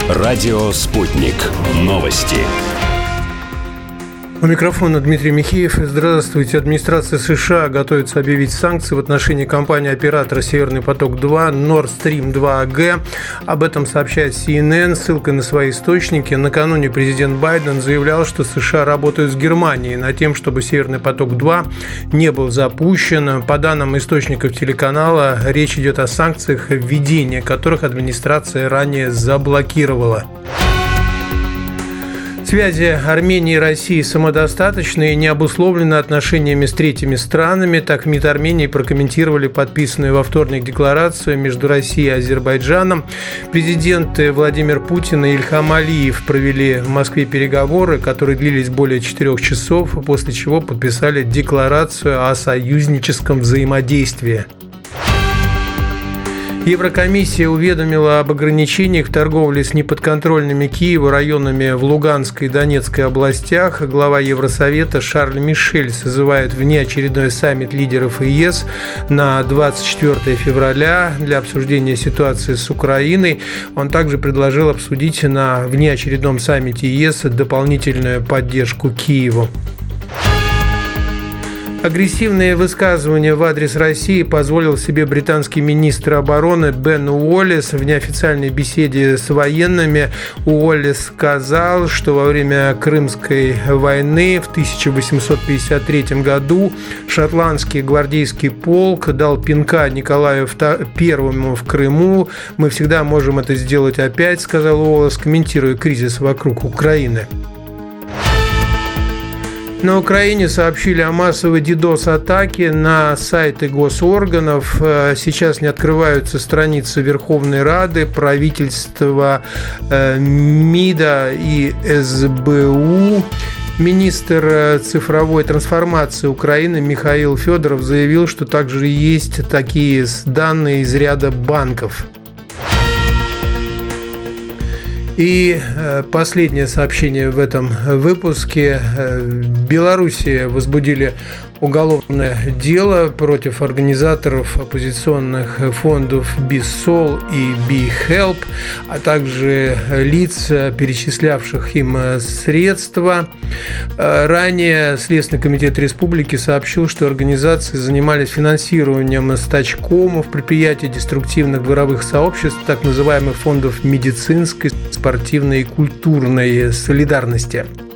Радио «Спутник». Новости. У микрофона Дмитрий Михеев. Здравствуйте. Администрация США готовится объявить санкции в отношении компании-оператора «Северный поток-2» Nord Stream 2 AG. Об этом сообщает CNN, ссылкой на свои источники. Накануне президент Байден заявлял, что США работают с Германией над тем, чтобы «Северный поток-2» не был запущен. По данным источников телеканала, речь идет о санкциях, введение которых администрация ранее заблокировала. Связи Армении и России самодостаточны и не обусловлены отношениями с третьими странами. Так МИД Армении прокомментировали подписанную во вторник декларацию между Россией и Азербайджаном. Президенты Владимир Путин и Ильхам Алиев провели в Москве переговоры, которые длились более 4 часов, после чего подписали декларацию о союзническом взаимодействии. Еврокомиссия уведомила об ограничениях в торговле с неподконтрольными Киеву районами в Луганской и Донецкой областях. Глава Евросовета Шарль Мишель созывает внеочередной саммит лидеров ЕС на 24 февраля для обсуждения ситуации с Украиной. Он также предложил обсудить на внеочередном саммите ЕС дополнительную поддержку Киеву. Агрессивные высказывания в адрес России позволил себе британский министр обороны Бен Уоллес. В неофициальной беседе с военными Уоллес сказал, что во время Крымской войны в 1853 году шотландский гвардейский полк дал пинка Николаю I в Крыму. «Мы всегда можем это сделать опять», — сказал Уоллес, комментируя кризис вокруг Украины. На Украине сообщили о массовой DDoS-атаке на сайты госорганов. Сейчас не открываются страницы Верховной Рады, правительства, МИДа и СБУ. Министр цифровой трансформации Украины Михаил Федоров заявил, что также есть такие данные из ряда банков. И последнее сообщение в этом выпуске. В Беларуси возбудили уголовное дело против организаторов оппозиционных фондов BeSol и BeHelp, а также лиц, перечислявших им средства. Ранее Следственный комитет республики сообщил, что организации занимались финансированием стачкомов, предприятий деструктивных дворовых сообществ, так называемых фондов медицинской, спортивной и культурной солидарности.